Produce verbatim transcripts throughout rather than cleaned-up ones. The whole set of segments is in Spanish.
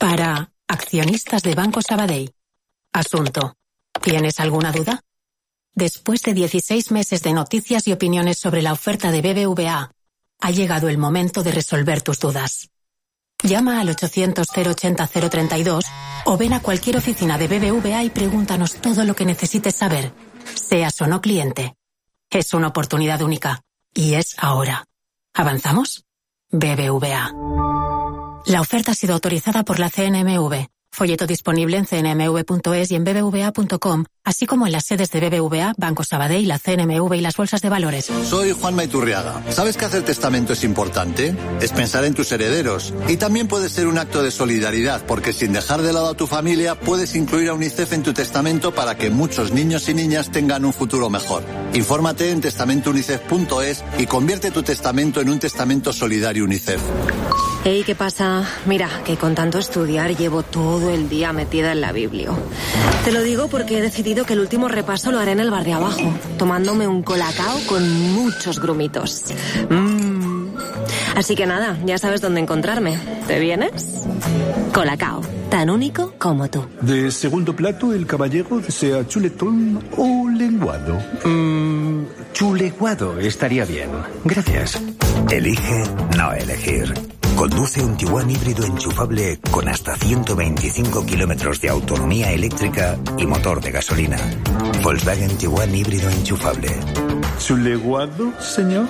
Para accionistas de Banco Sabadell. Asunto: ¿tienes alguna duda? Después de dieciséis meses de noticias y opiniones sobre la oferta de B B V A, ha llegado el momento de resolver tus dudas. Llama al ochocientos cero ochenta cero treinta y dos o ven a cualquier oficina de B B V A y pregúntanos todo lo que necesites saber, seas o no cliente. Es una oportunidad única y es ahora. ¿Avanzamos? B B V A. La oferta ha sido autorizada por la C N M V. Folleto disponible en c n m v punto es y en b b v a punto com, así como en las sedes de B B V A, Banco Sabadell, la C N M V y las bolsas de valores. Soy Juanma Iturriaga. ¿Sabes que hacer testamento es importante? Es pensar en tus herederos. Y también puede ser un acto de solidaridad, porque sin dejar de lado a tu familia, puedes incluir a UNICEF en tu testamento para que muchos niños y niñas tengan un futuro mejor. Infórmate en testamento unicef punto es y convierte tu testamento en un testamento solidario UNICEF. Hey, ¿qué pasa? Mira, que con tanto estudiar llevo todo el día metida en la biblio. Te lo digo porque he decidido que el último repaso lo haré en el bar de abajo, tomándome un colacao con muchos grumitos. Mm. Así que nada, ya sabes dónde encontrarme. ¿Te vienes? Colacao, tan único como tú. De segundo plato, el caballero desea chuletón o lenguado. Mmm, chuleguado estaría bien. Gracias. Elige no elegir. Conduce un Tiguan híbrido enchufable con hasta ciento veinticinco kilómetros de autonomía eléctrica y motor de gasolina. Volkswagen Tiguan híbrido enchufable. ¿Chuleguado, señor?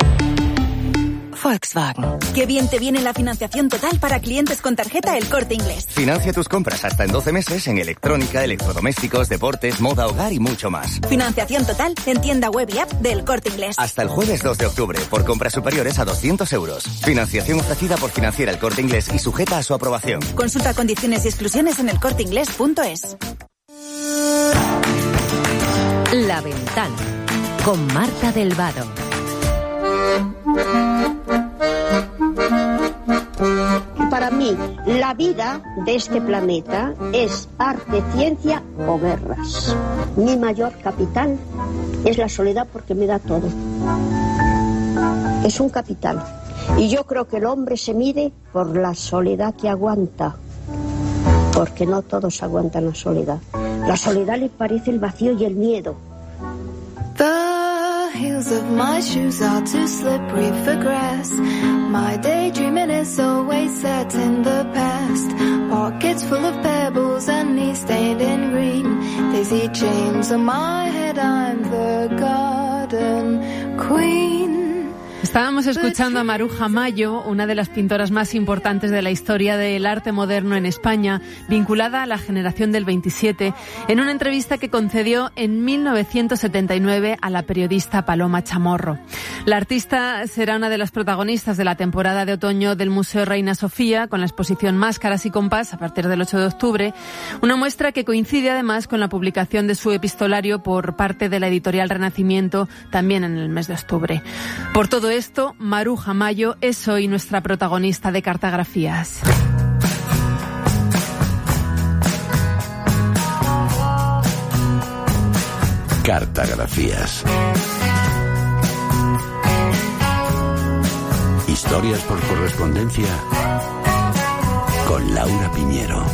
Volkswagen. Qué bien te viene la financiación total para clientes con tarjeta El Corte Inglés. Financia tus compras hasta en doce meses en electrónica, electrodomésticos, deportes, moda, hogar y mucho más. Financiación total en tienda web y app de El Corte Inglés. Hasta el jueves dos de octubre, por compras superiores a doscientos euros. Financiación ofrecida por Financiera El Corte Inglés y sujeta a su aprobación. Consulta condiciones y exclusiones en el corte inglés punto es. La Ventana, con Marta del Vado. Para mí, la vida de este planeta es arte, ciencia o guerras. Mi mayor capital es la soledad porque me da todo. Es un capital. Y yo creo que el hombre se mide por la soledad que aguanta. Porque no todos aguantan la soledad. La soledad les parece el vacío y el miedo. The heels of my shoes are too slippery for grass. My daydreaming is always set in the past. Pockets full of pebbles and knees stained in green. Daisy chains on my head, I'm the garden queen. Estábamos escuchando a Maruja Mayo, una de las pintoras más importantes de la historia del arte moderno en España, vinculada a la generación del veintisiete, en una entrevista que concedió en mil novecientos setenta y nueve a la periodista Paloma Chamorro. La artista será una de las protagonistas de la temporada de otoño del Museo Reina Sofía, con la exposición Máscaras y Compás a partir del ocho de octubre, una muestra que coincide además con la publicación de su epistolario por parte de la editorial Renacimiento, también en el mes de octubre. Por todo esto, Maruja Mayo es hoy nuestra protagonista de Cartografías. Cartografías. Historias por correspondencia con Laura Piñero.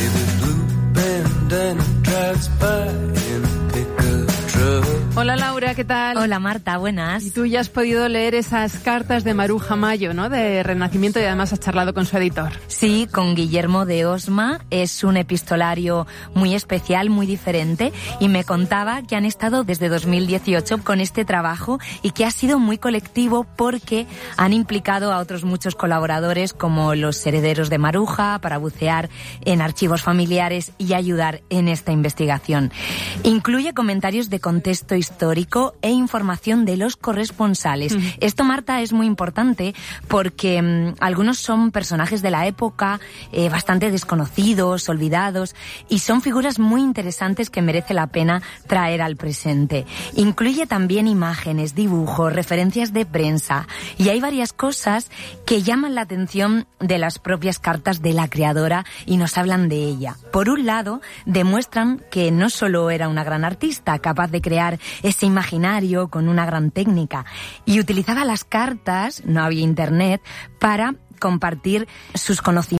Hola Laura, ¿qué tal? Hola Marta, buenas. Y tú ya has podido leer esas cartas de Maruja Mayo, ¿no? De Renacimiento, y además has charlado con su editor. Sí, con Guillermo de Osma. Es un epistolario muy especial, muy diferente, y me contaba que han estado desde dos mil dieciocho con este trabajo y que ha sido muy colectivo porque han implicado a otros muchos colaboradores como los herederos de Maruja para bucear en archivos familiares y ayudar en esta investigación. Incluye comentarios de contexto histórico e información de los corresponsales. Uh-huh. Esto, Marta, es muy importante porque mmm, algunos son personajes de la época eh, bastante desconocidos, olvidados, y son figuras muy interesantes que merece la pena traer al presente. Incluye también imágenes, dibujos, referencias de prensa, y hay varias cosas que llaman la atención de las propias cartas de la creadora y nos hablan de ella. Por un lado, demuestran que no solo era una gran artista, capaz de crear ese imaginario con una gran técnica, y utilizaba las cartas, no había internet, para compartir sus conocimientos